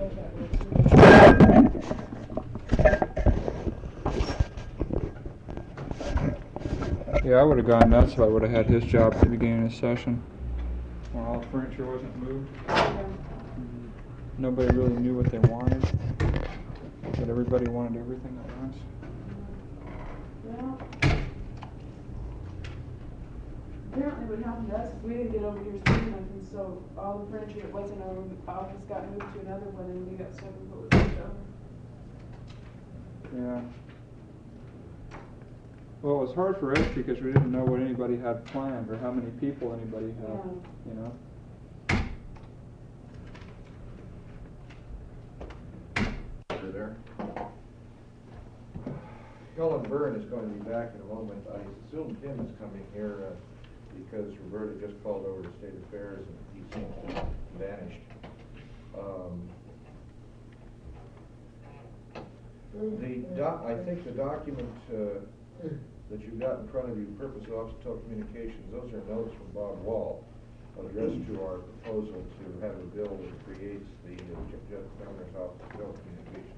Yeah, I would have gone nuts if I would have had his job at the beginning of the session. When all the furniture wasn't moved. Nobody really knew what they wanted. But everybody wanted everything at once. Well, apparently what happened to us is we didn't get over here soon enough, and so all the furniture that was in our office got moved to another one, and we got stuck with what was left over. Yeah. Well, it was hard for us because we didn't know what anybody had planned or how many people anybody had, you know. There. Helen Byrne is going to be back in a moment. I assume Tim is coming here because Roberta just called over to State Affairs and he seems to have vanished. I think the document that you've got in front of you, Purpose of Office of Telecommunications, those are notes from Bob Wall addressed to our proposal to have a bill that creates the Governor's Office of Telecommunications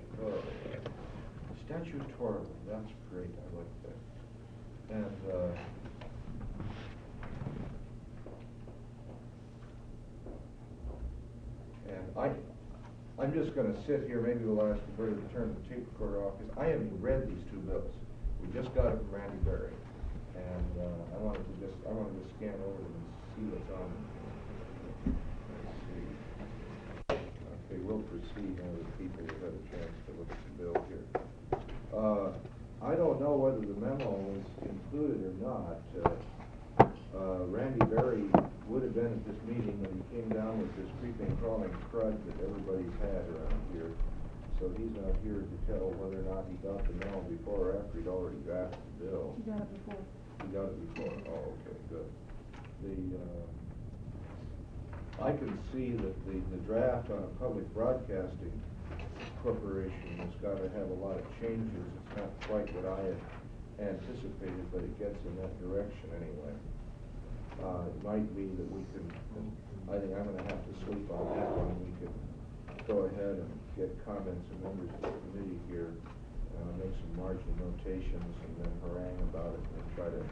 statutorily. That's great. I like that. And I'm just going to sit here. Maybe we'll ask Roberta to turn the tape recorder off because I haven't read these two bills. We just got it from Randy Berry, and I wanted to scan over them and see what's on them. Let's see. Okay, we'll proceed now with people who had a chance to look at the bill here. I don't know whether the memo was included or not. Randy Berry would have been at this meeting when he came down with this creeping, crawling crud that everybody's had around here. So he's not here to tell whether or not he got the memo before or after he'd already drafted the bill. He got it before. He got it before. Oh, okay, good. I can see that the draft on a public broadcasting corporation has got to have a lot of changes. It's not quite what I had anticipated, but it gets in that direction anyway. It might be that we can, I think I'm going to have to sleep on that one. We could go ahead and get comments from members of the committee here, make some marginal notations, and then harangue about it and try to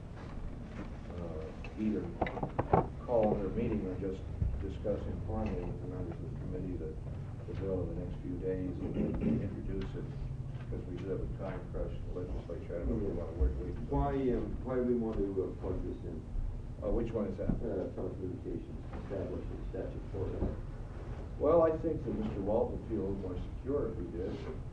either call their meeting or just discuss informally with the members of the committee the bill in the next few days and then introduce it, because we do have a time crunch in the legislature. I don't know if we want to wait. Why do we want to plug this in? Which one is that? Telecommunications, establishing statutory. Well, I think that Mr. Walton would feel a little more secure if we did,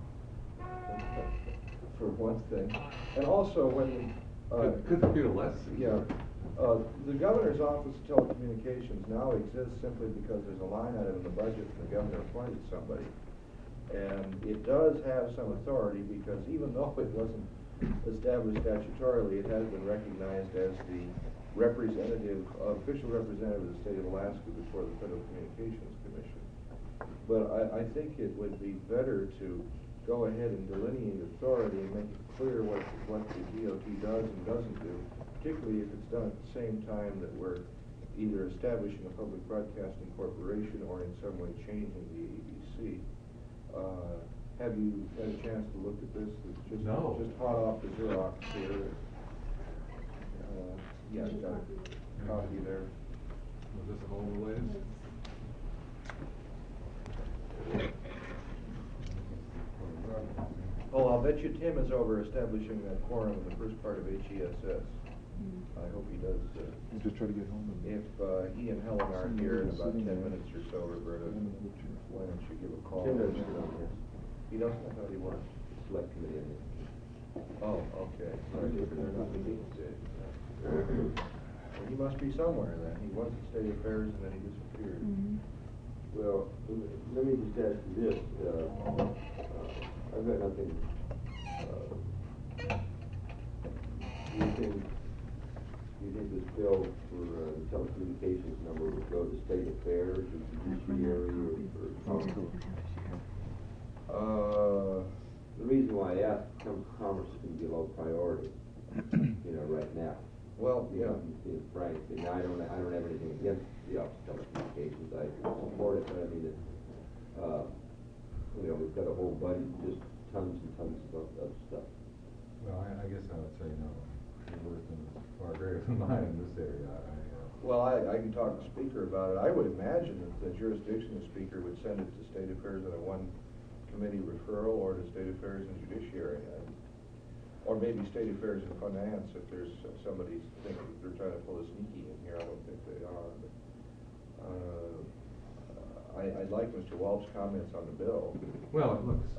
for one thing. And also when could feel less secure. Yeah. The Governor's Office of Telecommunications now exists simply because there's a line item in the budget and the Governor appointed somebody. And it does have some authority because even though it wasn't established statutorily, it has been recognized as the official representative of the state of Alaska before the Federal Communications Commission. But I think it would be better to go ahead and delineate authority and make it clear what the DOT does and doesn't do, particularly if it's done at the same time that we're either establishing a public broadcasting corporation or in some way changing the ABC. Have you had a chance to look at this? It's just hot off the Xerox here. Yeah, you got a copy there. Was this all the latest? Oh, I'll bet you Tim is over establishing that quorum in the first part of HESS. I hope he does. Just try to get home. If he and Helen are here in about 10 minutes or so, Roberta, why don't you give a call? Tim doesn't sit on here. He doesn't? I thought he was. Select committee, I think. Oh, okay. Sorry, they're not meeting today. Well, he must be somewhere then. He was at State Affairs and then he disappeared. Well, let me just ask you this. I've got nothing. Do you think this bill for the telecommunications number would go to State Affairs or judiciary or the reason why I ask, Commerce is going to be a low priority, right now. Well, yeah. Being frank, and I don't have anything against the Office of Telecommunications. I support it, but I mean, You know, we've got a whole budget, just tons and tons of stuff. Well, I guess I would say, you know, your wisdom is far greater than mine in this area. Well, I can talk to Speaker about it. I would imagine that the jurisdictional Speaker would send it to State Affairs on a one committee referral, or to State Affairs and Judiciary. Or maybe State Affairs and Finance, if there's somebody thinking they're trying to pull a sneaky in here. I don't think they are, but, I'd like Mr. Walsh's comments on the bill. Well, it looks,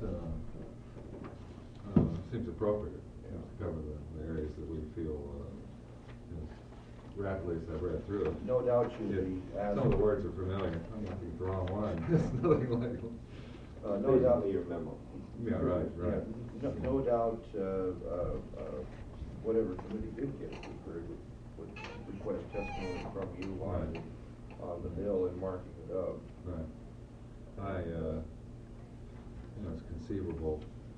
seems appropriate, to cover the areas that we feel, rapidly as I've read through it. No doubt you'll be asked. Some of the words are familiar, I'm looking at the wrong one, there's nothing like. No doubt. Basically your memo. Yeah, right. Yeah, no doubt, whatever committee did get Speaker would request testimony from you on the bill and marking it up. Right. You know, it's conceivable,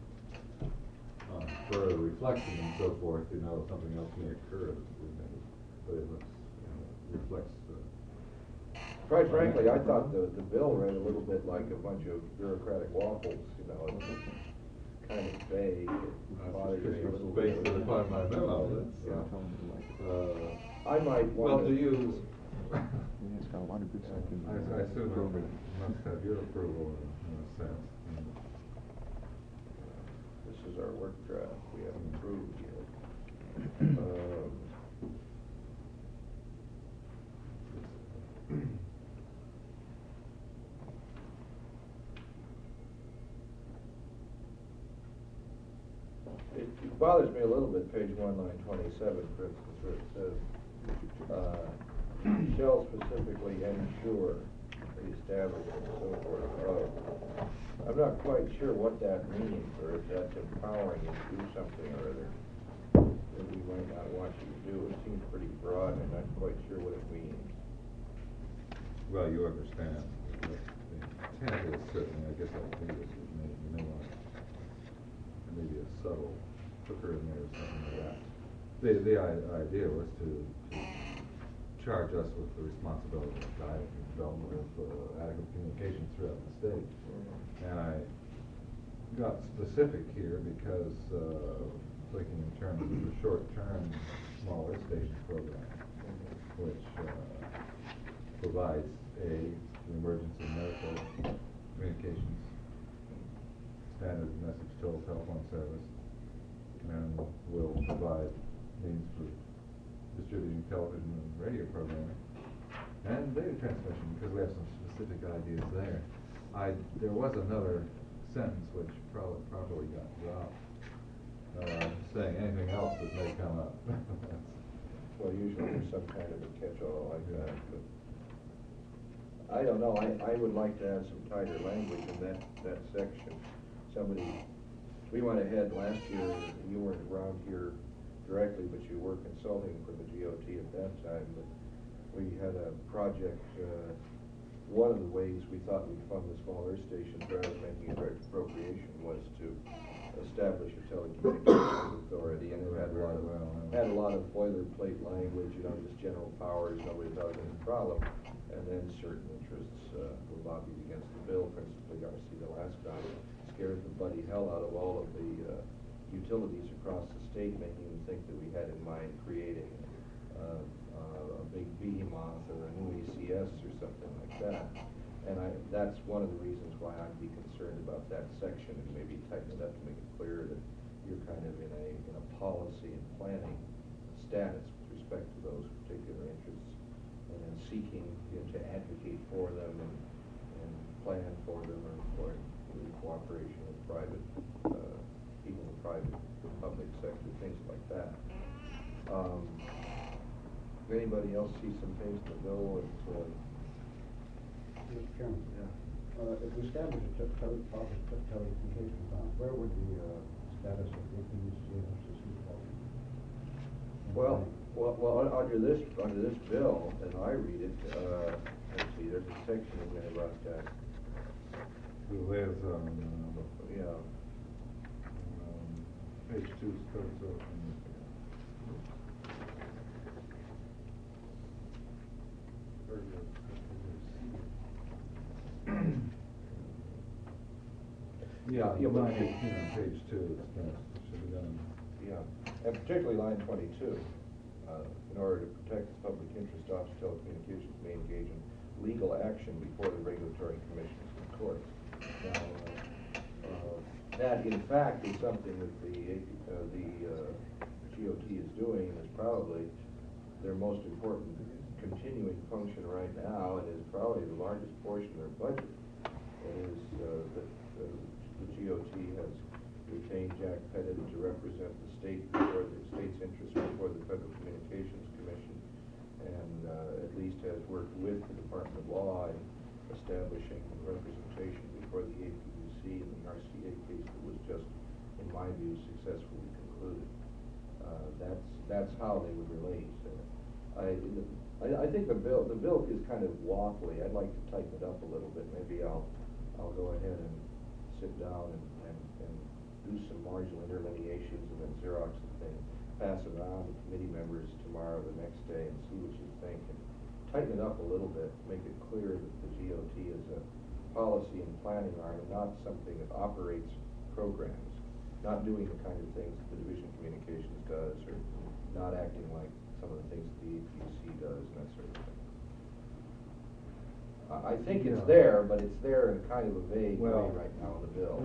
further reflection and so forth, you know, something else may occur, but it looks, you know, reflects the. Quite frankly, I thought the bill read a little bit like a bunch of bureaucratic waffles, you know, it's kind of vague. It bothers me a little bit. Based upon my memo, that's, I might well, want do to. you, It's got a lot of good stuff in I there. assume I must have your approval in a sense. This is our work draft, we haven't approved yet. It bothers me a little bit, page 1, line 27, for instance, where it says, shall specifically ensure the establishment and so forth of. I'm not quite sure what that means, or if that's empowering you to do something or other that we might not want you to do. It seems pretty broad, and I'm not quite sure what it means. Well, you understand, the intent is certainly, I guess I think this is, you may want, maybe a subtle hooker in there or something like that. The idea was to charge us with the responsibility of guiding and development of adequate communications throughout the state. And I got specific here because, thinking in terms of the short-term small air station program, which provides the emergency medical communications, standard message toll telephone service, and will provide means for distributing television and radio programming, and data transmission, because we have some specific ideas there. There was another sentence which probably got dropped, saying anything else that may come up. Well, usually there's some kind of a catch-all like that, but I don't know, I would like to have some tighter language in that section. We went ahead last year, you weren't around here directly, but you were consulting for the GOT at that time, but we had a project, one of the ways we thought we'd fund the small air stations rather than making a direct appropriation was to establish a telecommunications authority, and it had a lot of boilerplate language, you know, just general powers, nobody thought it was a problem, and then certain interests were lobbied against the bill, principally RC Alaska, scared the bloody hell out of all of the utilities across the state, making them think that we had in mind creating a big behemoth or a new ECS or something like that. And that's one of the reasons why I'd be concerned about that section, and maybe tighten it up to make it clear that you're kind of in a policy and planning status with respect to those particular interests, and then seeking to advocate for them and plan for them, or in cooperation with private people in the private public sector, things like that. Anybody else see some things in the bill that Mr. Chairman. yeah. If we establish a office of telecommunications on, where would the status of the ECS system fall? Well, under this bill, as I read it, let's see, there's a section in there about that. The liaison, Yeah. page 2 starts off. Yeah, Yeah, but- line 18 on page 2, it's best, it should be done. Yeah, and particularly line 22. In order to protect the public interest, Office of Telecommunications may engage in legal action before the regulatory commissions and courts. Now, that in fact is something that the GOT is doing, and is probably their most important continuing function right now, and is probably the largest portion of their budget, is that the GOT has retained Jack Pettit to represent the state before the state's interests before the Federal Communications Commission, and at least has worked with the Department of Law in establishing representation before the APUC in the RCA case that was just, in my view, successfully concluded. That's how they would relate. I think the bill is kind of waffly. I'd like to tighten it up a little bit. Maybe I'll go ahead and sit down and do some marginal interlineations and then Xerox the thing, pass it around to committee members tomorrow, the next day, and see what you think, and tighten it up a little bit, make it clear that the GOT is a policy and planning arm and not something that operates programs, not doing the kind of things that the Division of Communications does, or not acting like some of the things that the APUC does, and that sort of thing. I think it's Yeah. there, but it's there in kind of a vague way Well, right now in the bill.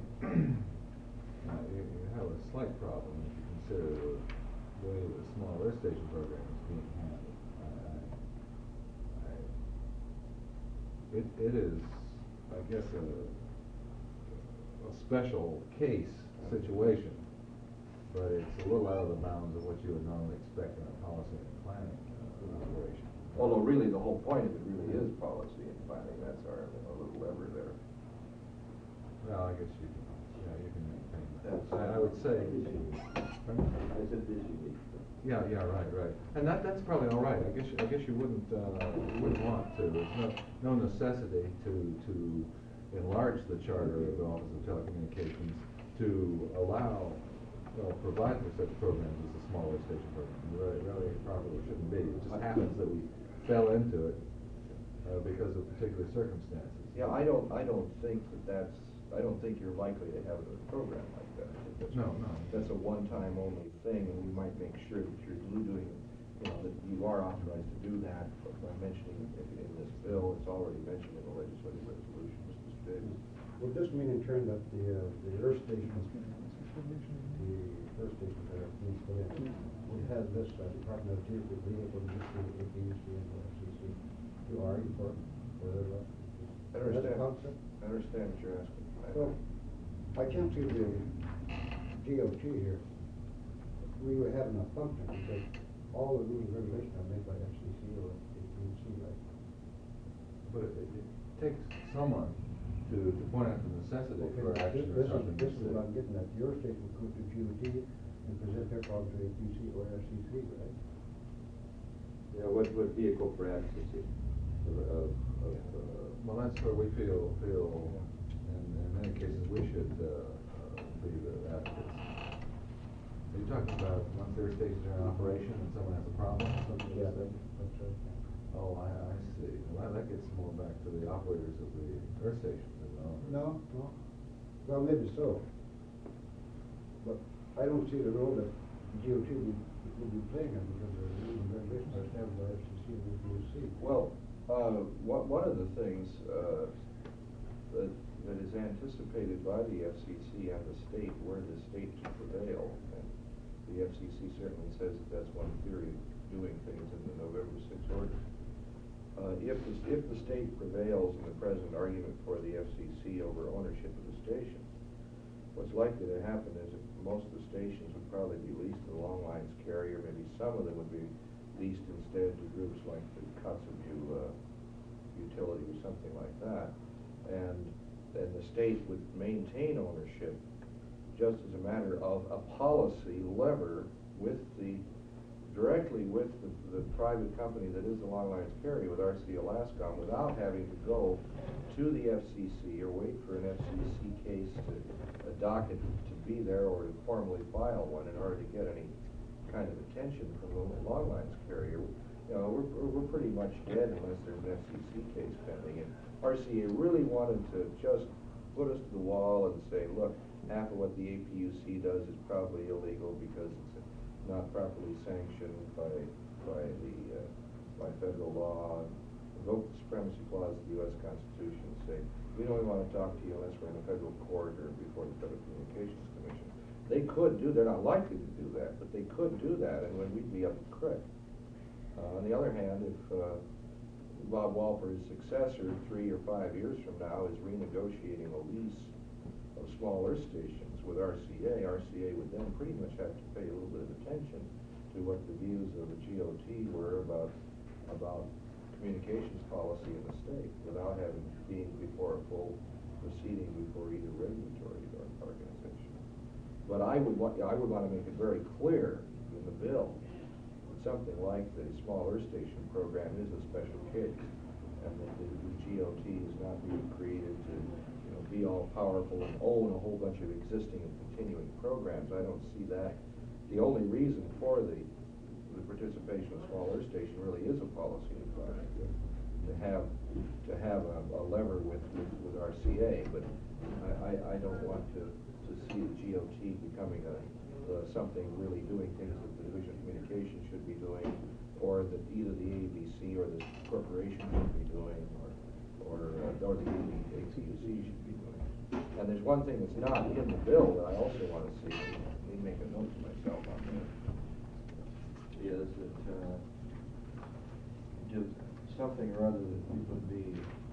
You have a slight problem if you consider the way the small earth station program is being handled. It is, I guess, a special case situation, but it's a little out of the bounds of what you would normally expect in a policy and planning operation. Although really the whole point of it really is policy and planning. That's our little lever there. Well, I guess you can maintain that. That's- I would say. Pardon? I said this unique. Yeah, right. And that's probably all right. I guess you wouldn't want to. There's no necessity to enlarge the charter of the Office of Telecommunications to provide for such programs as the smaller station program. Really probably shouldn't be. It just happens that we fell into it because of particular circumstances. Yeah, I don't think I don't think you're likely to have a program like that. I think No. That's a one-time only thing, and we might make sure that you're doing, that you are authorized to do that by mentioning it in this bill. It's already mentioned in the legislative resolution, Mr. Davis. Would this mean in turn that the earth stations that are being put in, would have this Department of Justice would be able to just do the APUC and the FCC to argue for their I understand. That's the concept? I understand what you're asking. Well, I can't see the GOT here really having a function because all the rules and regulations are made by FCC or APUC, right? But it takes someone to point out the necessity for action or something. This is what I'm getting at. Your state would go to GOT and present their problem to APUC or FCC, right? Yeah, what vehicle for advocacy Well, that's where we feel, in many cases, we should be the advocates. Are you talking about once their stations are in operation and someone has a problem or something? Yeah, that's right. Oh, I see. Well, that gets more back to the operators of the earth stations than the owners. No. Well, maybe so. But I don't see the role that GOT would be playing in because the rules and regulations are established by FCC and APUC. Well, one of the things that is anticipated by the FCC and the state, were the state to prevail, and the FCC certainly says that that's one theory of doing things in the November 6th order. If the state prevails in the present argument for the FCC over ownership of the station, what's likely to happen is that most of the stations would probably be leased to the long lines carrier. Maybe some of them would be leased instead to groups like the Kotzebue utility or something like that. And then the state would maintain ownership just as a matter of a policy lever directly with the private company that is the long lines carrier, with RC Alaska, without having to go to the FCC or wait for an FCC case a docket to be there or to formally file one in order to get any kind of attention from the long lines carrier. We're pretty much dead unless there's an FCC case pending. And RCA really wanted to just put us to the wall and say, look, half of what the APUC does is probably illegal because it's not properly sanctioned by federal law, invoke the supremacy clause of the U.S. Constitution, and say, we don't even want to talk to you unless we're in a federal court or before the Federal Communications Commission. They could do, they're not likely to do that, but they could do that, and when we'd be up the creek. On the other hand, if Bob Walper's successor 3 or 5 years from now is renegotiating a lease of small earth stations with RCA, RCA would then pretty much have to pay a little bit of attention to what the views of the GOT were about communications policy in the state without having being before a full proceeding before either regulatory organization. But I would want to make it very clear in the bill that something like the small earth station program is a special case, and that the GOT is not being created to be all powerful and own a whole bunch of existing and continuing programs. I don't see that. The only reason for the participation of small earth station really is a policy requirement to have a lever with RCA, but I don't want to see the GOT becoming something really doing things that the Division of Communications should be doing, or that either the ABC or the corporation should be doing, or the APUC should be doing. And there's one thing that's not in the bill that I also want to see. Let me make a note to myself on that. Is that do something or other that we would be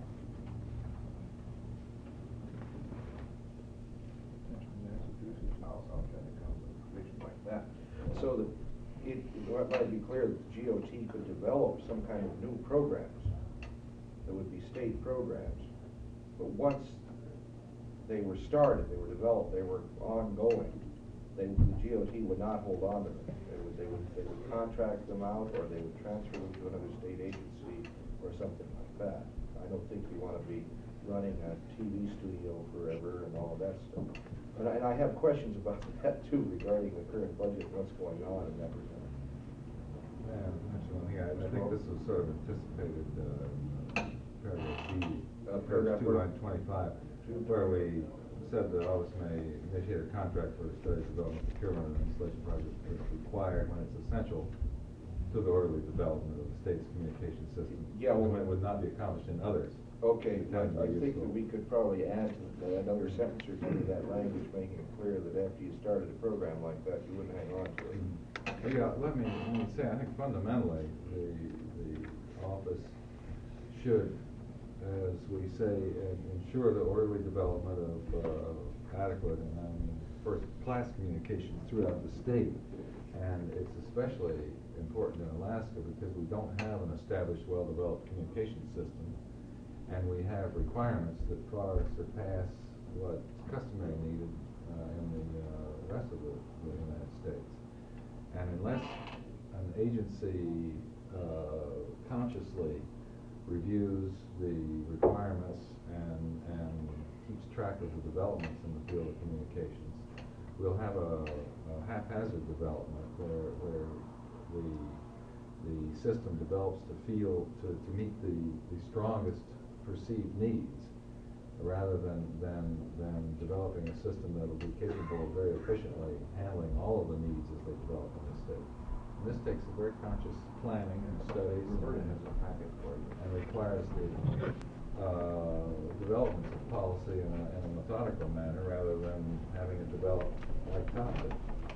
I'll try to come to a provision like that, so that it might be clear that the GOT could develop some kind of new programs that would be state programs, but once they were started, they were developed, they were ongoing, the GOT would not hold on to them. They would contract them out, or they would transfer them to another state agency or something like that. I don't think you want to be running a TV studio forever and all of that stuff. And I have questions about that too, regarding the current budget and what's going on in that regard. Yeah, mention one thing. I think this was sort of anticipated, paragraph B, Paragraph 2 line 25, where we said that office may initiate a contract for the study, development, procurement, and installation project if required when it's essential to the orderly development of the state's communication system. Yeah, well, when it would not be accomplished in others. Okay, I Sometimes we think use that we could probably add another sentence or two to that language, making it clear that after you started a program like that, you wouldn't hang on to it. Yeah, let me say, I think fundamentally, the office should, as we say, ensure the orderly development of adequate and first-class communications throughout the state. And it's especially important in Alaska because we don't have an established, well-developed communication system, and we have requirements that far surpass what's customary needed in the rest of the United States. And unless an agency consciously reviews the requirements and keeps track of the developments in the field of communications, we'll have a haphazard development where the system develops to meet the strongest perceived needs, rather than developing a system that will be capable of very efficiently handling all of the needs as they develop in the state. And this takes a very conscious planning and studies and requires the development of policy in a methodical manner rather than having it develop like Tom did.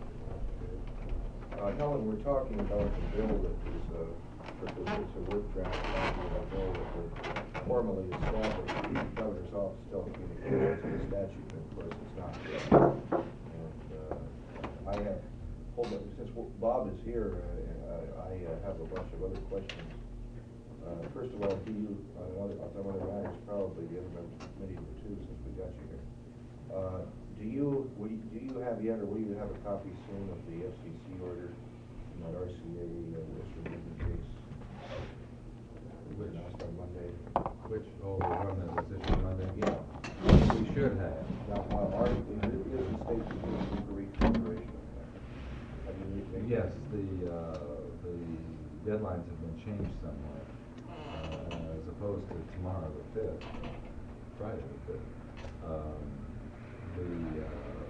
Helen, we're talking about the bill that is it's a work draft a bill that would formally establish the governor's office of telecommunications in the statute, and of course it's not yet. And I have, since Bob is here, I have a bunch of other questions. First of all, do you, on some other matters, probably the other members of the committee would too, since we got you here. Do you have yet, or will you have a copy soon of the FCC order in that RCA West Virginia case? Which, announced on Monday. the one that was issued Monday? Yeah. We should have. Now, is the state doing for reconsideration of that? Have you made Yes, the deadlines have been changed somewhat, as opposed to tomorrow the 5th, Friday the 5th. The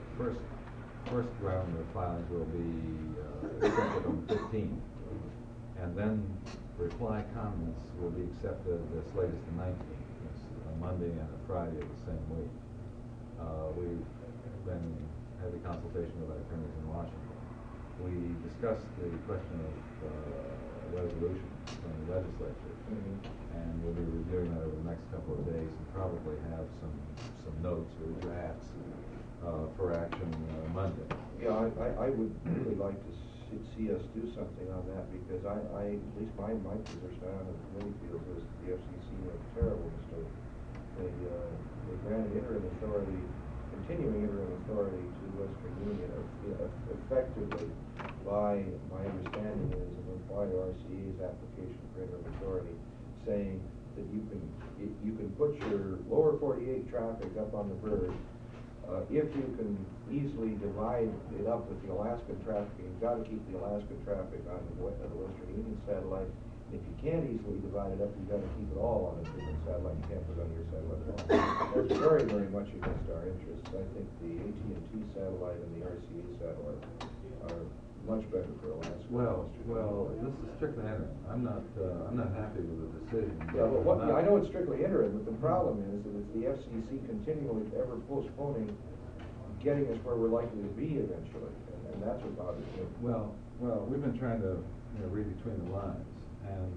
first round of filings will be accepted on the 15th, and then reply comments will be accepted as late as the 19th. It's a Monday and a Friday of the same week. We've been in heavy consultation with our attorneys in Washington. We discussed the question of resolution from the legislature, and we'll be reviewing that over the next couple of days and probably have some notes or drafts for action Monday. Yeah, I would really like to see us do something on that, because at least my position on the committee feels is the FCC made a terrible mistake. They granted interim authority, continuing interim authority to Western Union effectively by, my understanding is, an reply to RCA's application for interim authority, saying that you can put your lower 48 traffic up on the bird if you can easily divide it up with the Alaskan traffic. You've got to keep the Alaskan traffic on the Western Union satellite. And if you can't easily divide it up, you've got to keep it all on a different satellite. You can't put it on your satellite at all. That's very, very much against our interests. I think the AT&T satellite and the RCA satellite are much better for Alaska. Well, this is strictly interim. I'm not happy with the decision. Yeah, but I know it's strictly interim, but the problem is that it's the FCC continually ever postponing getting us where we're likely to be eventually, and that's what bothers me. Well, we've been trying to read between the lines and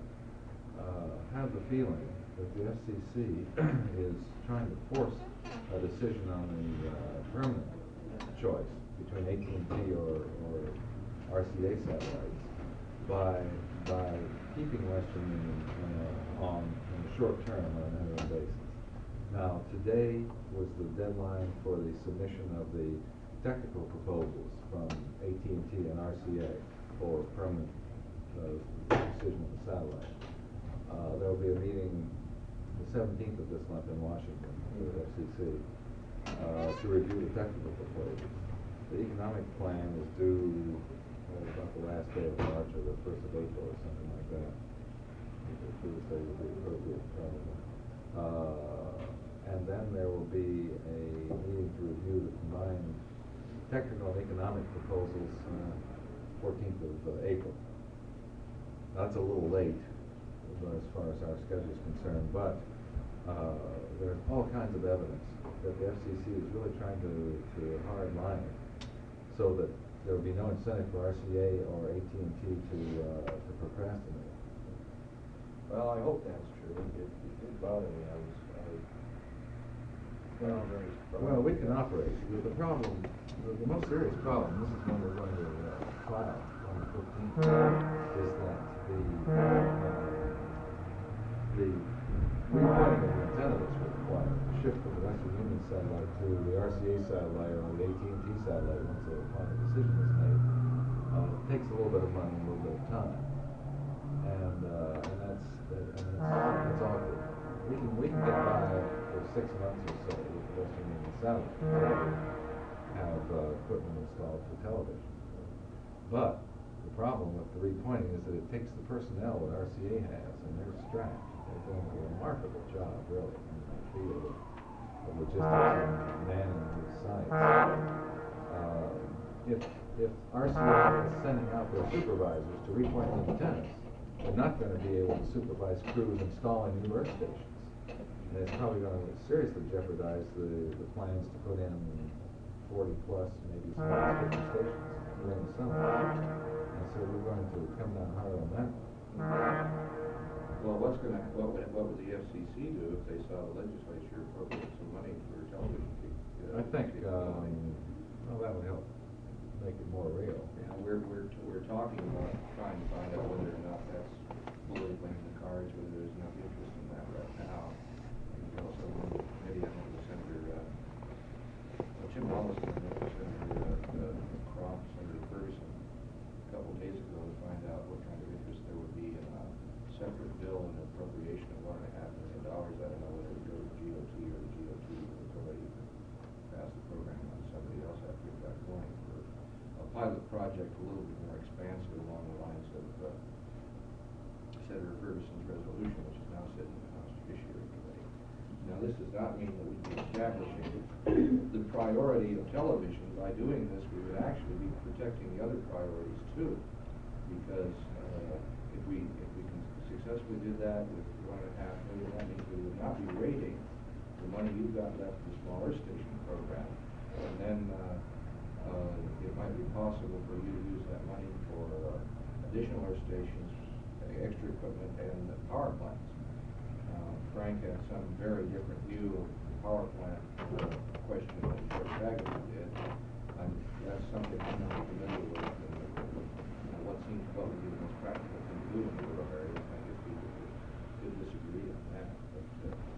have the feeling that the FCC is trying to force a decision on the permanent choice between AT&T or RCA satellites by keeping Western Union in the short term on an interim basis. Now, today was the deadline for the submission of the technical proposals from AT&T and RCA for permanent decision of the satellite. There will be a meeting the 17th of this month in Washington with the FCC to review the technical proposals. The economic plan is due about the last day of March or the 1st of April or something like that. Tuesday would be appropriate, probably. And then there will be a meeting to review the combined technical and economic proposals 14th of April. That's a little late as far as our schedule is concerned, but there's all kinds of evidence that the FCC is really trying to hard line it so that there will be no incentive for RCA or AT&T to procrastinate. Well, I hope that's true. It did bother me. I was very surprised. Well, we can operate. The problem, the most serious problem, this is one we're going to file on the 15th, is that the repointing of the antenna that's required, the shift from the Western Union satellite to the RCA satellite or the AT&T satellite once the final decision is made, takes a little bit of money and a little bit of time. And that's awkward. We can get by for 6 months or so with the Western Union satellite, have equipment installed for television. But the problem with the repointing is that it takes the personnel that RCA has, and they're strapped. They're doing a remarkable job, really, in the field of logistics and manning these sites. If RCA is sending out their supervisors to repoint the antennas, they're not going to be able to supervise crews installing new earth stations. And it's probably going to seriously jeopardize the plans to put in 40 plus, maybe 50 stations during the summer. And so we're going to come down hard on that one. Well, what would the FCC do if they saw the legislature appropriate some money for television? I think, well, that would help make it more real. Yeah, we're talking about trying to find out whether or not that's politically in the cards, whether there's enough interest in that right now. And we also, maybe I know Senator Jim Wallace, I know Senator Crofts, Senator Ferguson, a couple of days ago to find out what kind of interest there would be in a separate bill and appropriation of $1.5 million. I don't know whether it would go to GOT or the GOT would already pass the program on somebody else after it got going for a pilot project a little bit more expansive along the lines of Senator Ferguson's resolution, which is now sitting in the House Judiciary Committee. Now, Now, this does not mean that we'd be establishing the priority of television. By doing this, we would actually be protecting the other priorities too. Because if we successfully did that with $1.5 million, that means we would not be rating the money you've got left for the smaller station program. And then it might be possible for you to use that money for additional air stations, extra equipment, and power plants. Frank had some very different view of the power plant question than George Baggett did. That's something I'm not familiar with. And what seems probably the most practical thing to do in the rural areas, I guess we could disagree on that. But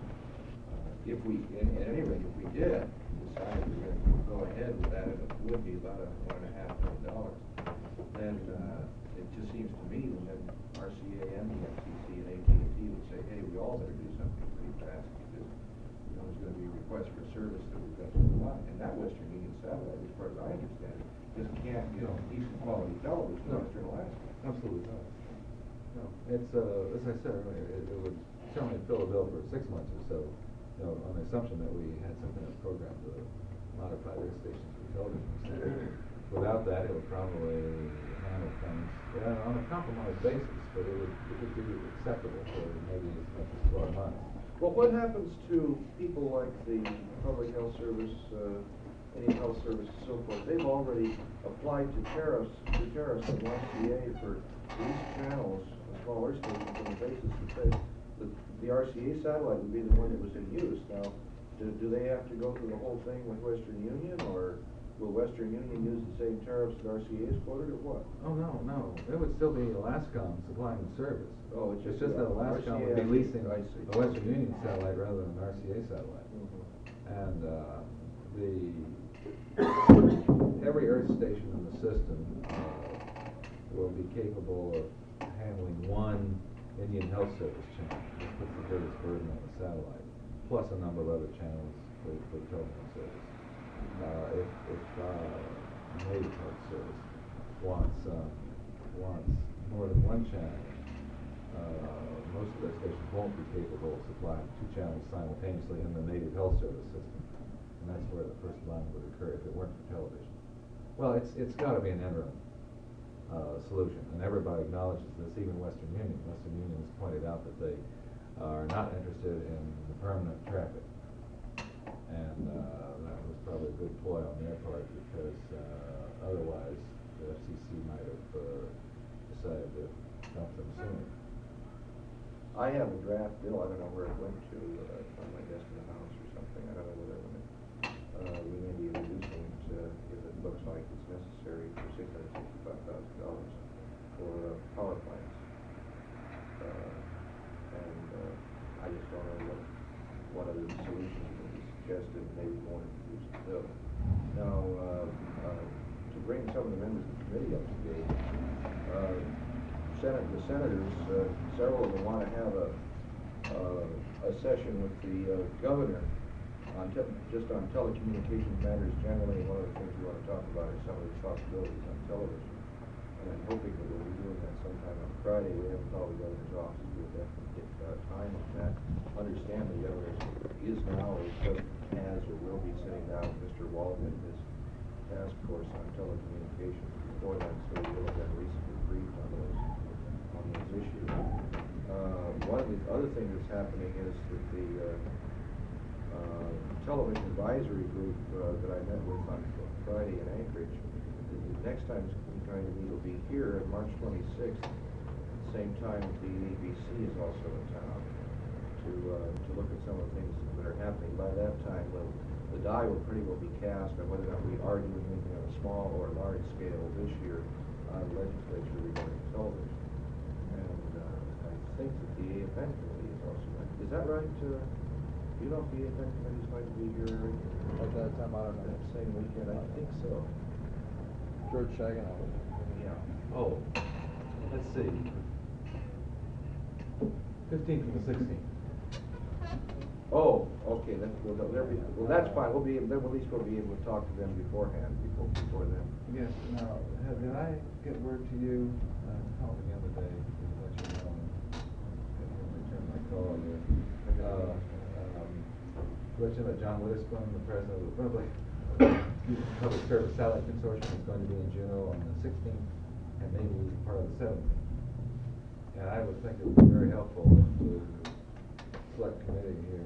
if we, at any rate, if we did decide we were going to go ahead with that, and it would be about $1.5 million, then it just seems to me that then RCA and the FCC and AT&T would say, hey, we all better do something pretty fast because there's going to be a request for service that we've got to provide. And that Western Union satellite, as far as I understand it, just can't get decent quality television in Western Alaska. Absolutely not. No, it's, as I said earlier, it would certainly fill a bill for 6 months or so, on the assumption that we had some kind of program to modify their stations for television. Without that, it would probably handle things on a compromised basis, but it would be acceptable for maybe as much as 12 months. Well, what happens to people like the Public Health Service, Indian Health Service, and so forth? They've already applied to tariffs from RCA for these channels, smaller stations, on the basis that the RCA satellite would be the one that was in use. Now, do they have to go through the whole thing with Western Union, or will Western Union use the same tariffs that RCA is quoted, or what? Oh, no. It would still be Alascom supplying the service. Oh, It's just that Alascom would be leasing a Western Union satellite rather than an RCA satellite. And every Earth station in the system will be capable of handling one Indian Health Service channel, which puts the greatest burden on the satellite, plus a number of other channels for telephone service. If Native Health Service wants more than one channel, most of their stations won't be capable of supplying 2 channels simultaneously in the Native Health Service system, and that's where the first line would occur if it weren't for television. Well, it's got to be an interim solution, and everybody acknowledges this, even Western Union. Western Union has pointed out that they are not interested in the permanent traffic, and that was probably a good ploy on their part, because otherwise the FCC might have decided to dump them sooner. I have a draft bill. I don't know where it went to. It's on my desk in the house or something. I don't know whether it went. We may be reducing it if it looks like it's necessary for $665,000 for power plants. I just don't know what other solutions would be suggested. Maybe more introduced the bill. Now, to bring some of the members of the committee up to date, the senators, several of them want to have a session with the governor on just on telecommunications matters generally. One of the things we want to talk about is some of the possibilities on television. And I'm hoping that we'll be doing that sometime on Friday. We haven't called the governor's office. We'll definitely get time on that. Understand the governor is now, or has, or will be sitting down with Mr. Waldman, his task force on telecommunications before then, so he will have been recently briefed on those issues. One of the other things that's happening is that the television advisory group that I met with on Friday in Anchorage, the next time it's going to meet will be here on March 26th, at the same time the ABC is also in town to look at some of the things that are happening. By that time, the die will pretty well be cast on whether or not we are doing anything on a small or large scale this year on the legislature regarding television. And I think that the AFN committee is also going. Is that right? Do you know if the AFN committee is going to be here, Eric? At that time, I don't know. That same weekend, I think so. George Saginaw. Yeah. Oh, let's see. 15th to the 16th. Oh, okay. Well, that's fine. We'll be at least we'll be able to talk to them beforehand, before then. Yes. Now, did I get word to you? Called the other day to let you know. Return my call. let you know that John Witherspoon, the president of the Public Service Satellite Consortium, is going to be in Juneau on the 16th, and maybe part of the 17th. And I would think it would be very helpful to select committee here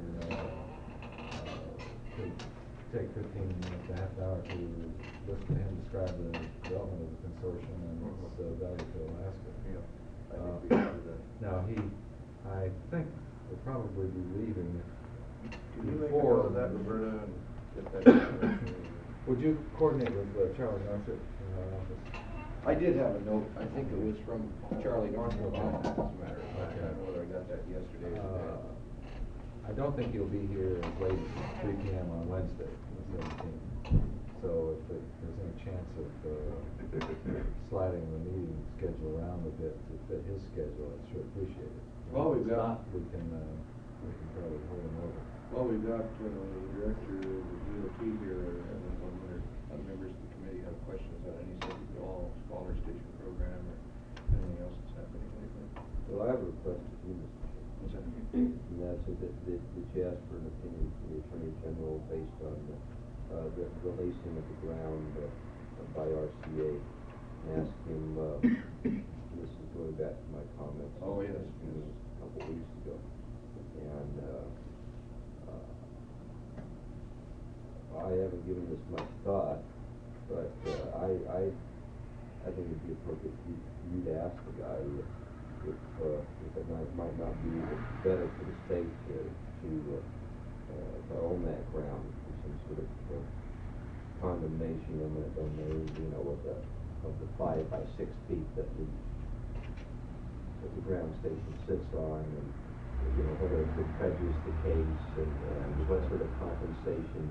to take 15 minutes, a half hour to listen to him describe the development of the consortium and its value to Alaska. Yeah, I think we should do that. Now I think will probably be leaving Can you make a before. note of that, Roberta, and get that information? Would you coordinate with Charlie Northrup in our office? I did have a note, I think it was from Charlie Northrup, as a matter of fact, I don't know whether I got that yesterday or today. I don't think he'll be here as late as 3 p.m. on Wednesday, the 17th. So if there's any chance of sliding the meeting schedule around a bit to fit his schedule, I'd sure appreciate it. Well, If we've it's got- not, we can probably hold him over. Well, we've got the director of the DOT here, and other members of the committee have questions on any subject at all, Scholar Station program, or anything else that's happening lately. Well, I have a request of you, Mr. Chairman. What's that? And that's that you ask for an opinion from the Attorney General based on the releasing of the ground by RCA. And ask him, this is going back to my comments. Oh, yes, A couple weeks ago. And I haven't given this much thought, but I think it'd be appropriate for you to ask the guy if it might not be better for the state to own that ground for some sort of condemnation, eminent domain, of the 5 by 6 feet that the ground station sits on, and whether it could prejudice the case, and what sort of compensation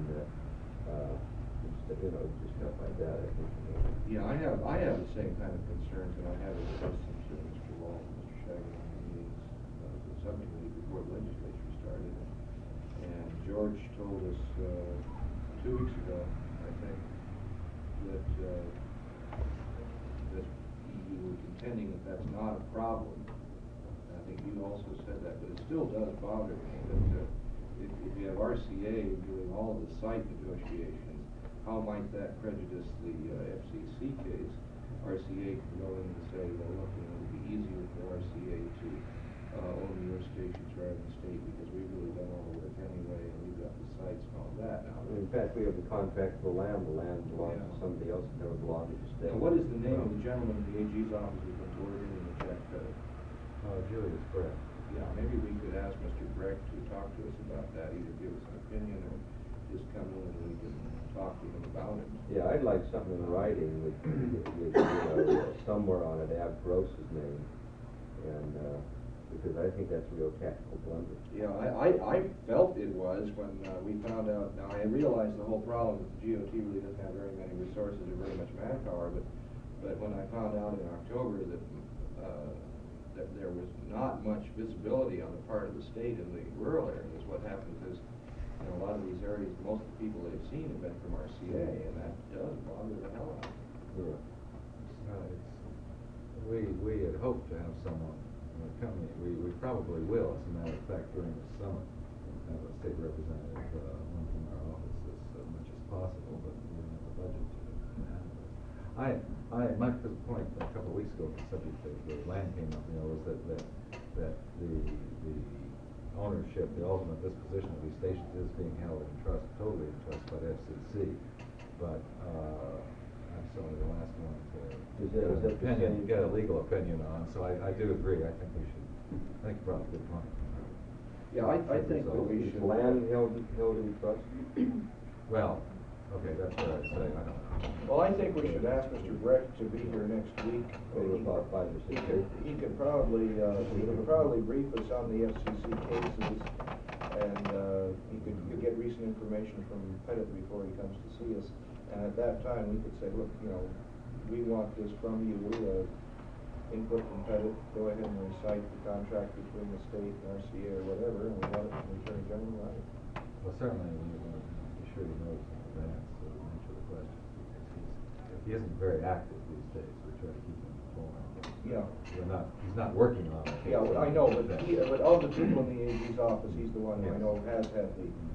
just stuff like that, I think. Yeah, I have the same kind of concerns, and I have expressed them to Mr. Wall and Mr. Shaggy in the meetings, the subcommittee before the legislature started. And George told us 2 weeks ago, I think, that you were contending that that's not a problem. And I think you also said that, but it still does bother me that if you have RCA doing all of the site negotiations, how might that prejudice the FCC case? RCA can go in and say, well, look, it would be easier for RCA to own your stations rather than state, because we've really done all the work anyway, and we've got the sites and all that now. In fact, we have the contract for the land belongs to somebody else, it never belonged to the state. Now, what is the name of the gentleman in the AG's office who's been coordinating the check credit? Julius Brett. Yeah, maybe we could ask Mr. Breck to talk to us about that, either give us an opinion or just come in and we can talk to him about it. Yeah, I'd like something in writing with somewhere on it, Ab Gross's name, and, because I think that's a real tactical blunder. Yeah, I felt it was when we found out. Now, I realized the whole problem is the GOT really doesn't have very many resources or very much manpower, but when I found out in October that there was not much visibility on the part of the state in the rural areas, what happens is, a lot of these areas, most of the people they've seen have been from RCA, and that does bother the hell out of me. Yeah. We had hoped to have someone come in. We probably will, as a matter of fact, during the summer, have a state representative, one from our office as much as possible, but we don't have the budget to handle it. My point a couple of weeks ago, the subject of the land came up, was that the ownership, the ultimate disposition of these stations is being held in trust, totally in trust by the FCC, but I'm certainly the last one to get a legal opinion on, so I do agree. I think you brought a good point. Yeah, I think that we Is should. land held in trust? Well, okay, that's what I'd say. I don't know. Well, I think we should ask Mr. Breck to be here next week. Over about 5 or 6 years. He could probably brief us on the FCC cases, and he could get recent information from Pettit before he comes to see us. And at that time, we could say, look, we want this from you, input from Pettit, go ahead and recite the contract between the state and RCA or whatever, and we want it from the Attorney General, right? Well, certainly, we want to be sure he knows in advance the nature of the question, because he isn't very active these days. We try to keep him informed. Yeah. He's not working on it. Yeah, I know, but of the people in the AG's office, he's the one who I know has had the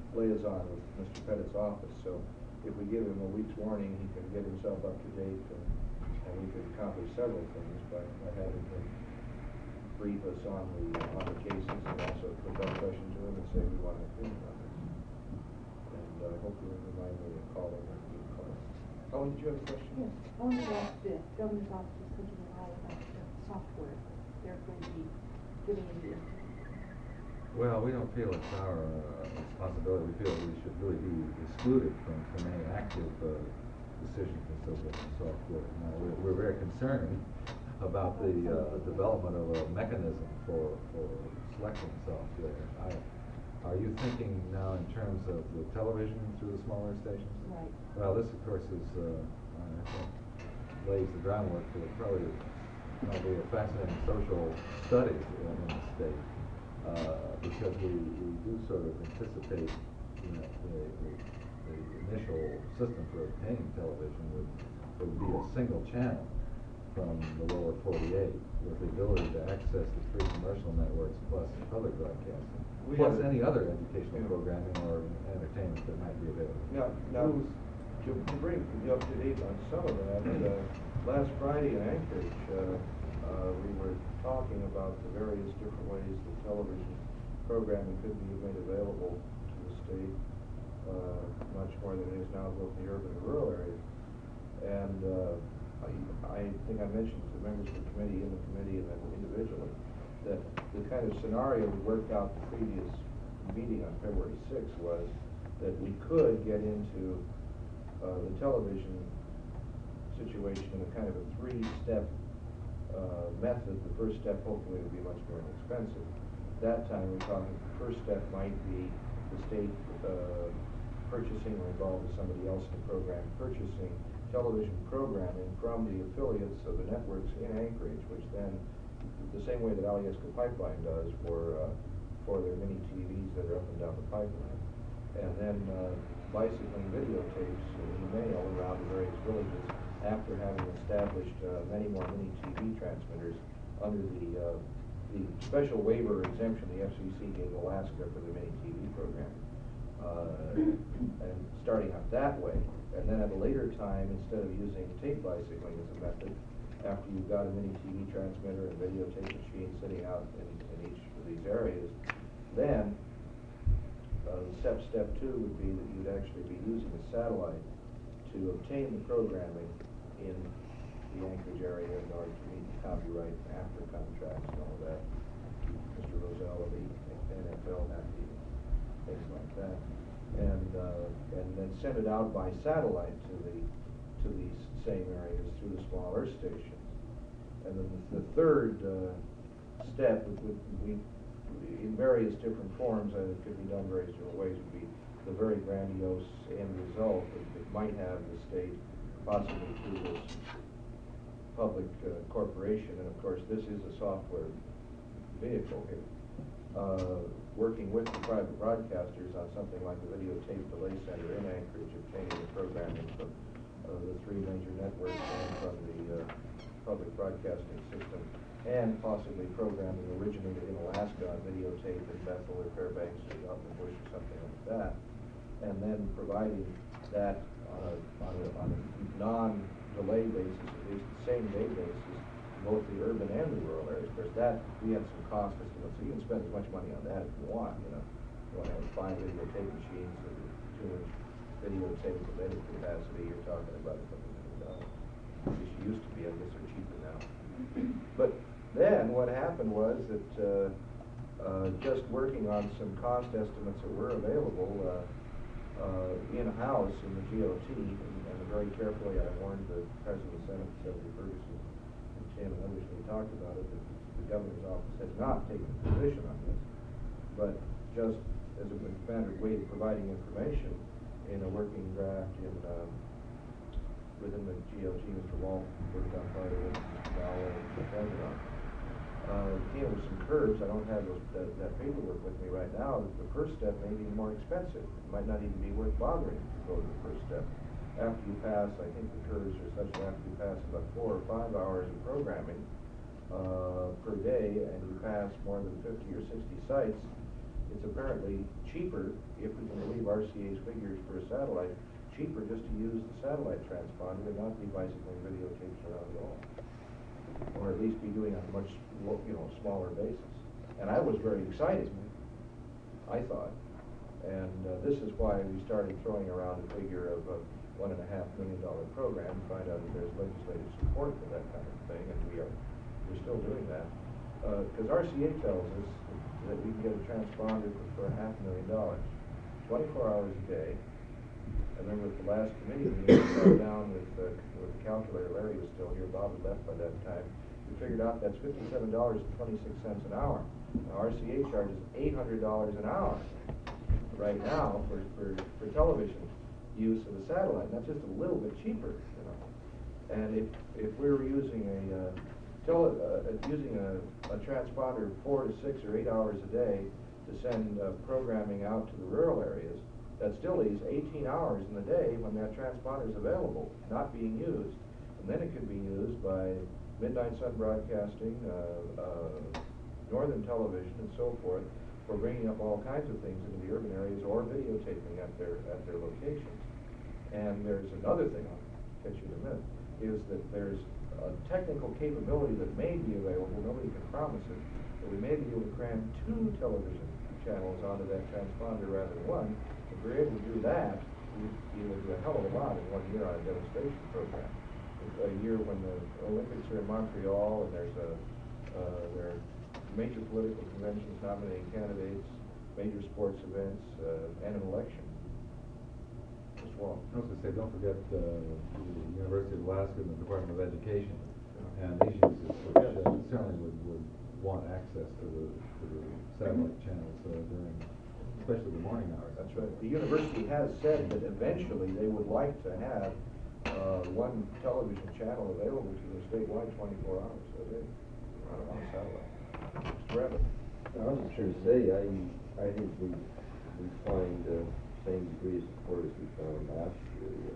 liaison with Mr. Pettit's office, so if we give him a week's warning, he can get himself up to date, and we could accomplish several things by having him brief us on the cases, and also put that question to him and say we want an opinion on this. And I hope you'll remind me to call him or give a call. Ellen, did you have a question? Yes, I wanted to ask the governor's office is thinking at all about the software they're going to be giving you. Well, we don't feel it's our responsibility. We feel we should really be excluded from any active decisions associated with software. Now, we're very concerned about the development of a mechanism for selecting software. Are you thinking now in terms of the television through the smaller stations? Right. Well, this of course is, I think, lays the groundwork for probably a fascinating social studies in the state, because we do sort of anticipate, you know, the initial system for obtaining television would be a single channel from the lower 48 with the ability to access the three commercial networks plus public broadcasting, plus any other educational programming or entertainment that might be available. Now, to bring you up to date on some of that, last Friday in Anchorage, we were talking about the various different ways that television programming could be made available to the state, much more than it is now, both in the urban and rural areas. And I think I mentioned to members of the committee, in the committee, and then individually, that the kind of scenario we worked out the previous meeting on February 6th was that we could get into the television situation in a kind of a three-step method. The first step hopefully would be much more inexpensive. That time we thought the first step might be the state purchasing or involved with somebody else in the program, purchasing television programming from the affiliates of the networks in Anchorage, which then, the same way that Alyeska Pipeline does for their mini TVs that are up and down the pipeline, and then bicycling videotapes in the mail around the various villages after having established many more mini TV transmitters under the special waiver exemption the FCC gave Alaska for the mini TV program. And starting out that way, and then at a later time, instead of using tape bicycling as a method, after you've got a mini TV transmitter and videotape machine sitting out in each of these areas, then step two would be that you'd actually be using a satellite to obtain the programming in the Anchorage area in order to meet the copyright after contracts and all that. Mr. Roselle of the NFL happy, things like that. And then send it out by satellite to these same areas through the smaller stations. And then the third step would be, in various different forms, and it could be done various different ways, would be the very grandiose end result that might have the state possibly through this public corporation. And of course, this is a software vehicle here. Working with the private broadcasters on something like the Videotape Delay Center in Anchorage, obtaining the programming from the three major networks and from the public broadcasting system, and possibly programming originated in Alaska on videotape in Bethel or Fairbanks or Upland Bush or something like that, and then providing that on a non-delay basis, at least the same day basis, both the urban and the rural areas. Of course, that we have some cost estimates, so you can spend as much money on that if you want. You know, you want to have 5 videotape machines and 2-inch videotape with edit capacity. You're talking about something $1 million, which used to be, I guess, are cheaper now. But then what happened was that just working on some cost estimates that were available in-house in the GOT, and very carefully I warned the President of the Senate, Senator Ferguson, and others we talked about it, that the governor's office has not taken a position on this, but just as a matter of way of providing information in a working draft within the GOT, Mr. Wall worked on part of it, Mr. Bauer, and Mr. President. Came with some curves. I don't have that paperwork with me right now. The first step may be more expensive. It might not even be worth bothering to go to the first step. After you pass, I think the curves are such that after you pass about 4 or 5 hours of programming per day, and you pass more than 50 or 60 sites, it's apparently cheaper, if we can believe RCA's figures for a satellite, cheaper just to use the satellite transponder and not be bicycling videotapes around at all. Or at least be doing it on a much, smaller basis. And I was very excited, I thought. And this is why we started throwing around a figure of a $1.5 million program, to find out if there's legislative support for that kind of thing, and we're still doing that. Because RCA tells us that we can get a transponder for $500,000, 24 hours a day. I remember at the last committee meeting, we sat down with the calculator. Larry was still here, Bob had left by that time. We figured out that's $57.26 an hour. Now, RCA charges $800 an hour right now for television use of the satellite, and that's just a little bit cheaper, And if we were using a transponder 4 to 6 or 8 hours a day to send programming out to the rural areas, that still leaves 18 hours in the day when that transponder is available, not being used. And then it could be used by Midnight Sun Broadcasting, Northern Television, and so forth, for bringing up all kinds of things into the urban areas or videotaping at their locations. And there's another thing, I'll catch you in a minute, is that there's a technical capability that may be available, nobody can promise it, but we may be able to cram 2 television channels onto that transponder rather than 1. If we're able to do that, we'd be able to do a hell of a lot in 1 year on a demonstration program. A year when the Olympics are in Montreal and there are major political conventions nominating candidates, major sports events, and an election. Mr. Wall. I was going to say, don't forget the University of Alaska and the Department of Education, and these users certainly would want access to the satellite channels during, especially the morning hours. That's right. The university has said that eventually they would like to have 1 television channel available to them statewide 24 hours a day on a satellite. Forever. I was just going to say, I think we find the same degree of support as we found last year.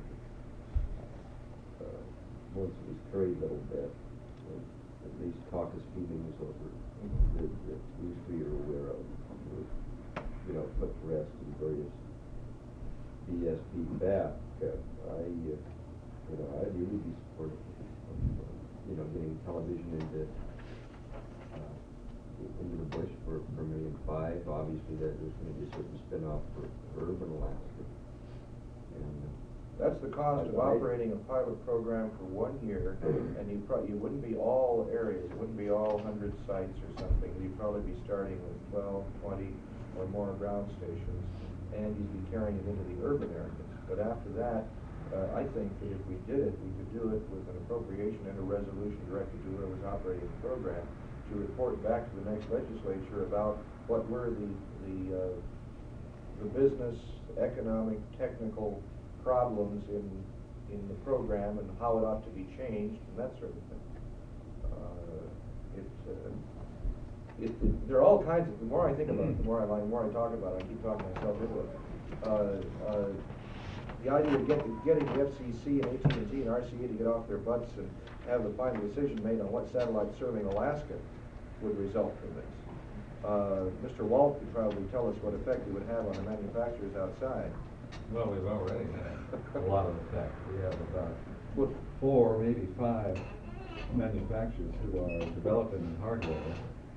Once it was carried a little bit, at least caucus meetings over that these 3 are aware of, flip rest and various BSP back. I'd really be supportive of, getting television into the bush for $1.5 million. Obviously, that there's going to be a certain spin-off for urban Alaska. And that's the cost of operating a pilot program for 1 year, and you wouldn't be all areas, it wouldn't be all 100 sites or something. You'd probably be starting with 12, 20, or more ground stations, and you'd be carrying it into the urban areas. But after that, I think that if we did it, we could do it with an appropriation and a resolution directed to whoever's operating the program to report back to the next legislature about what were the business, economic, technical problems in the program and how it ought to be changed and that sort of thing. There are all kinds of. The more I think about it, the more I talk about it. I keep talking myself into it. The idea of getting the FCC and AT&T and RCA to get off their butts and have the final decision made on what satellite serving Alaska would result from this. Mr. Walt could probably tell us what effect it would have on the manufacturers outside. Well, we've already had a lot of effect. We have about 4, maybe 5 manufacturers who are developing hardware.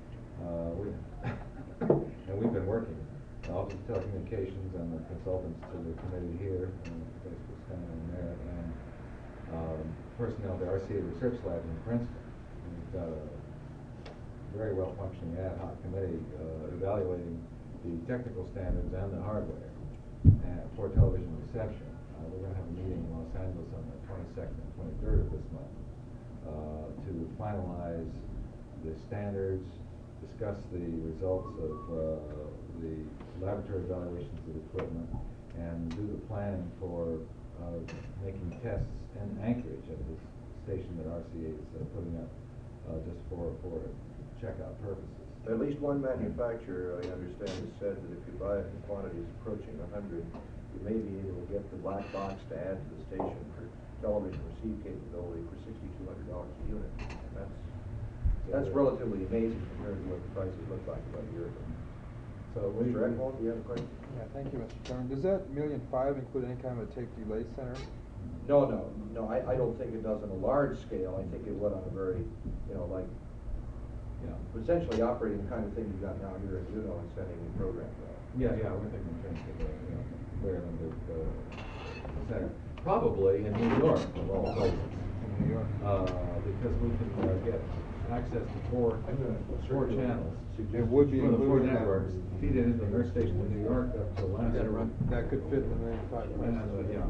And we've been working. Office of Telecommunications and the consultants to the committee here, Facebook Scanner and Merit, and personnel at the RCA Research Lab in Princeton. We've got a very well-functioning ad hoc committee evaluating the technical standards and the hardware for television reception. We're going to have a meeting in Los Angeles on the 22nd and 23rd of this month to finalize the standards, discuss the results of the laboratory evaluations of equipment, and do the planning for making tests in Anchorage at this station that RCA is putting up just for checkout purposes. At least one manufacturer, I understand, has said that if you buy it in quantities approaching 100, you may be able to get the black box to add to the station for television receive capability for $6,200 a unit. And that's relatively amazing compared to what the prices looked like about a year ago. So Mr. Eckholt, do you have a question? Yeah, thank you, Mr. Chairman. Does that $1.5 million include any kind of a tape delay center? No, I don't think it does on a large scale. I think it would on a very, like, essentially operating the kind of thing you got now here at Juneau and sending the program out. Yeah, we're thinking in terms of, Maryland, center, probably in New York, of all places. In New York? Because we can get access to four channels. It would be For the four included in that. networks, feed it into the nurse station in New York up to Alaska. That could fit the $1.5 million price.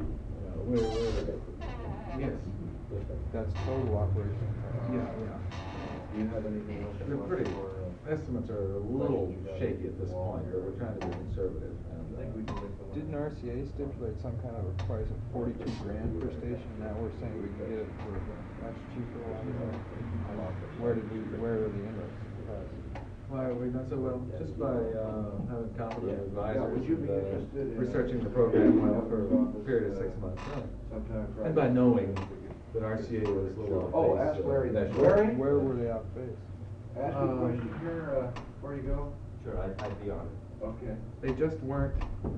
Yes, That's total operation. yeah. Do you have anything else? you They're want pretty, for, estimates are a little shaky at this point, but we're trying to be conservative, I think we and, can make the one. Didn't RCA stipulate some kind of a price of 42 grand per station? Now we're saying we can get it for much cheaper. Where are the inroads? why have we done so well? Just by, having competent advisors, would you be and, interested in, researching the program well for a period of 6 months. Sometime And by knowing that RCA was a little off Oh, base, ask Larry that. initially. Larry? Where were they out base? Ask me a question here, before you go. Sure, I'd be on it. Okay. They just weren't,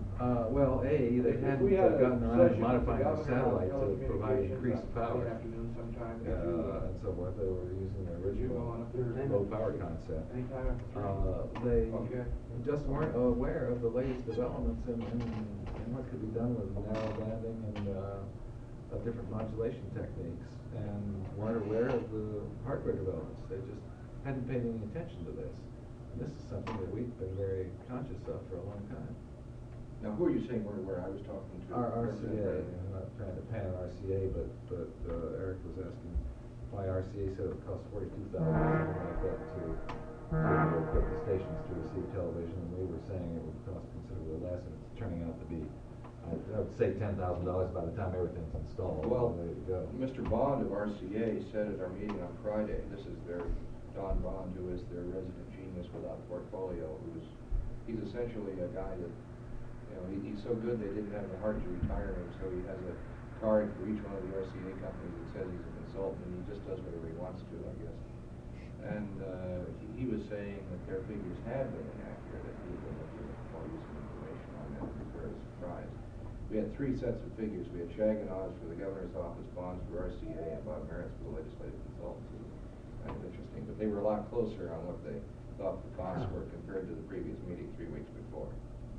they If hadn't we had a gotten around to session with modifying the governor on satellite to provide telecommunications increased on power. Friday afternoon sometime, could you, And so forth, they were using the could you go on up there? original low power concept. Anytime after They Okay. just weren't aware of the latest developments in what could be done with narrow banding and, of different modulation techniques, and weren't aware of the hardware developments. They just hadn't paid any attention to this. And this is something that we've been very conscious of for a long time. Now, who are you saying where I was talking to? Our RCA, I'm not trying to pan RCA, but Eric was asking why RCA said it would cost $42,000, something like that, to equip the stations to receive television, and we were saying it would cost considerably less, and it's turning out to be, I would say $10,000 by the time everything's installed, Well, ready to go. Mr. Bond of RCA said at our meeting on Friday, this is Don Bond, who is their resident genius without portfolio, he's essentially a guy that, he's so good they didn't have the heart to retire him, so he has a card for each one of the RCA companies that says he's a consultant, and he just does whatever he wants to, I guess. And he was saying that their figures had been inaccurate, that he had been looking for using information on that, he was very surprised. We had three sets of figures. We had Shaganaws for the governor's office, bonds for RCA, and Bob Merritt's for the legislative consultancy. Kind of interesting, but they were a lot closer on what they thought the costs were compared to the previous meeting 3 weeks before.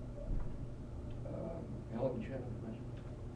Alan, would you have any questions?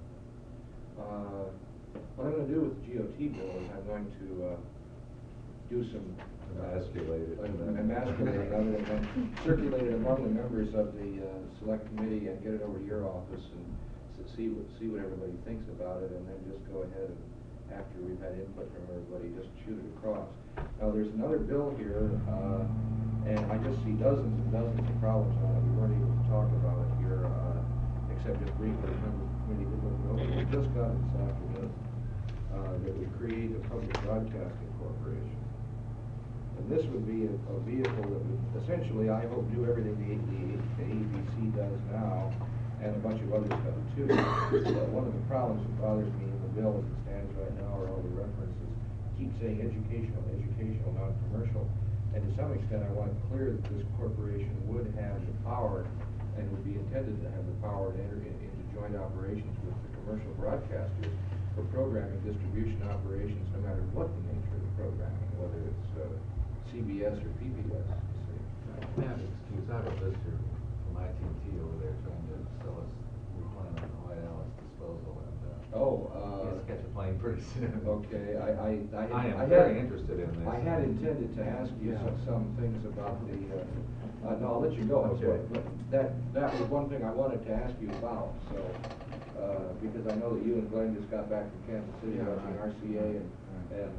What I'm going to do with the GOT bill is I'm going to do some Emasculate it. emasculate it, and then circulate it among the members of the select committee and get it over to your office and see what everybody thinks about it, and then just go ahead and, after we've had input from everybody, just shoot it across. Now, there's another bill here, and I just see dozens and dozens of problems on it. We weren't able to talk about it here, except just briefly. Remember, the committee did look it over. We just got it this afternoon, that would create a public broadcasting corporation. And this would be a vehicle that would essentially, I hope, do everything the ABC does now, and a bunch of other stuff too. But one of the problems that bothers me in the bill as it stands right now are all the references. Keep saying educational, non-commercial. And to some extent, I want it clear that this corporation would have the power and would be intended to have the power to enter into joint operations with the commercial broadcasters for programming, distribution operations, no matter what the nature of the programming, whether it's CBS or PBS. Yeah, excuse, I have a visitor from ITT over there trying to sell us, we're planning on the White Alice disposal, and, he has to catch a plane pretty soon. Okay, I am very interested in this. I had intended to ask you some things about the, no, I'll let you go, Okay. but that was one thing I wanted to ask you about, so, because I know that you and Glenn just got back from Kansas City, Yeah, watching right. RCA and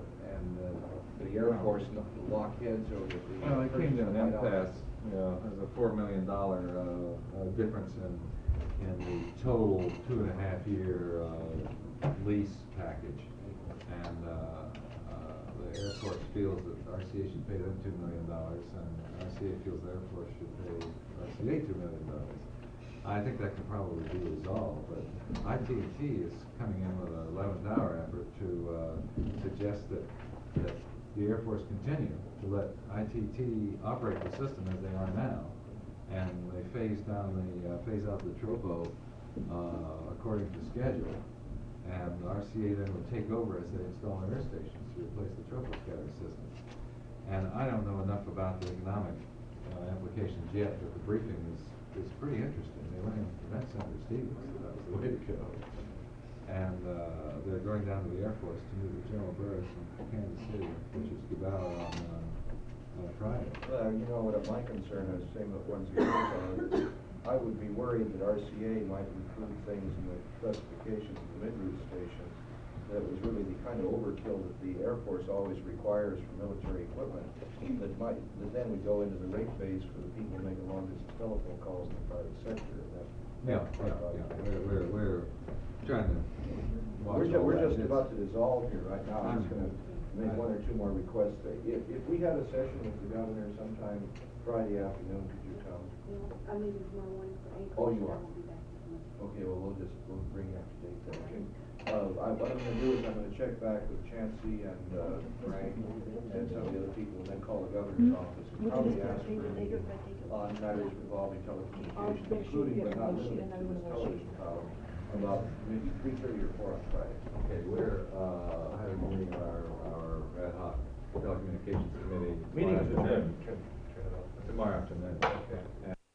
the Air Force lock heads over the. Well, it came to an purchase of White impasse, there's a $4 million, difference in the total 2.5-year, lease package. And, the Air Force feels that RCA should pay them $2 million, and RCA feels the Air Force should pay RCA $2 million. I think that can probably be resolved, but ITT is coming in with an 11th-hour effort to suggest that the Air Force continue to let ITT operate the system as they are now, and they phase out the tropo, according to schedule. And RCA then would take over as they install air stations to replace the tropo scatter system. And I don't know enough about the economic applications yet, but the briefing is pretty interesting. They went in to convince Senator Stevens that that was the way to go. And they're going down to the Air Force to meet with General Burris in Kansas City, which is Gabala on Friday. You know, what my concern is, same with ones you are, I would be worried that RCA might include things in the specifications of the mid-route stations that was really the kind of overkill that the Air Force always requires for military equipment, that then would go into the rate base for the people making long-distance telephone calls in the private sector, and that's. We're trying to watch all We're that. just about to dissolve here right now. I'm just gonna make one or two more requests. If we had a session with the governor sometime Friday afternoon, could you come? Yeah, I'm leaving tomorrow morning for Anchorage. Oh, you and I are? won't be back this month. Okay, well, we'll bring you up to date then. Okay. What I'm gonna do is I'm gonna check back with Chancey and, Frank and some of the other people, and then call the governor's office and probably ask for on matters involving telecommunications, including but not limited to this television tower, about maybe 3:30 or 4 on Friday. Okay, we're having a meeting of our ad hoc telecommunications committee. Meeting is tomorrow adjourned. afternoon. Tomorrow afternoon. Okay.